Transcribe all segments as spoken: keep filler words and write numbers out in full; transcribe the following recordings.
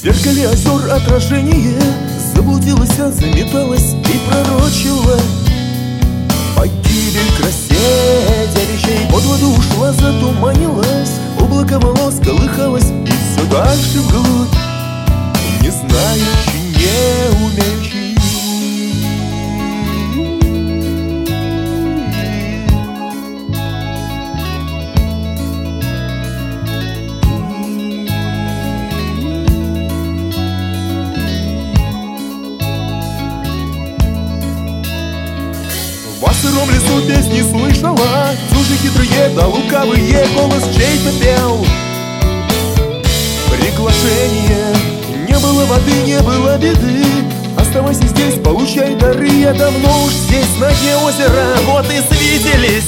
зеркале озер отражение заблудилась, заметалась и пророчила погибель красе речей. Под воду ушла, затуманилась, облако волос колыхалось, и все дальше вглубь, не знаючи, не умеючи. В сыром лесу песни слышала, чужие хитрые да лукавые, голос чей-то пел приглашение. Не было воды, не было беды, оставайся здесь, получай дары. Я давно уж здесь, на дне озера, вот и свиделись.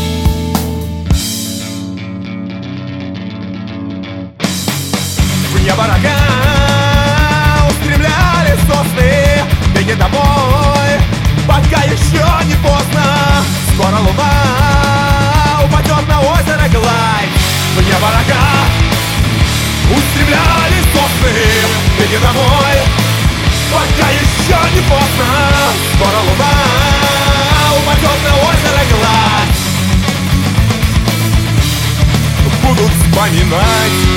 В небо рога устремляли сосны, беги домой, пока еще не поздно. Скоро луна упадет на озеро гладь. В небо рога устремляли сосны, беги домой, пока еще не поздно. Скоро луна упадет на озеро гладь. Будут вспоминать